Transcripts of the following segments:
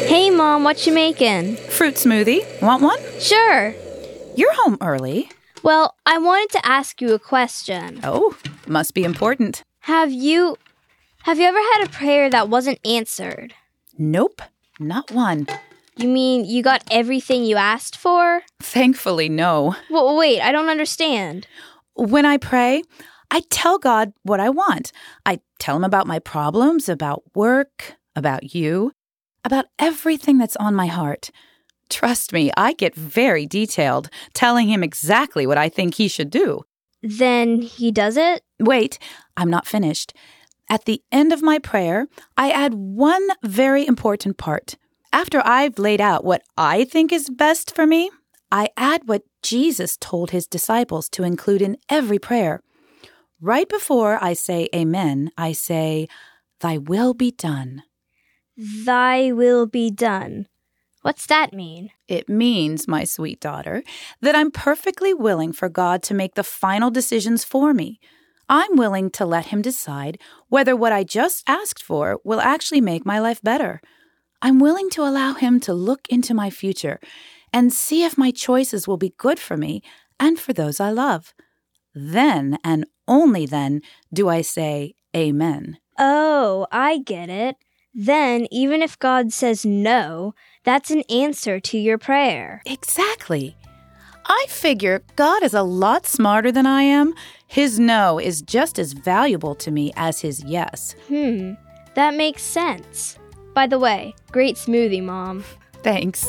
Hey, Mom, what you making? Fruit smoothie. Want one? Sure. You're home early. Well, I wanted to ask you a question. Oh, must be important. Have you ever had a prayer that wasn't answered? Nope, not one. You mean you got everything you asked for? Thankfully, no. Well, wait, I don't understand. When I pray, I tell God what I want. I tell him about my problems, about work, about you, about everything that's on my heart. Trust me, I get very detailed, telling him exactly what I think he should do. Then he does it? Wait, I'm not finished. At the end of my prayer, I add one very important part. After I've laid out what I think is best for me, I add what Jesus told his disciples to include in every prayer. Right before I say amen, I say, "Thy will be done." Thy will be done. What's that mean? It means, my sweet daughter, that I'm perfectly willing for God to make the final decisions for me. I'm willing to let him decide whether what I just asked for will actually make my life better. I'm willing to allow him to look into my future and see if my choices will be good for me and for those I love. Then, and only then, do I say amen. Oh, I get it. Then, even if God says no, that's an answer to your prayer. Exactly. I figure God is a lot smarter than I am. His no is just as valuable to me as his yes. That makes sense. By the way, great smoothie, Mom. Thanks.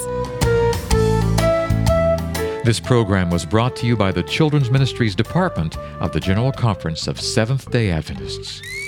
This program was brought to you by the Children's Ministries Department of the General Conference of Seventh-day Adventists.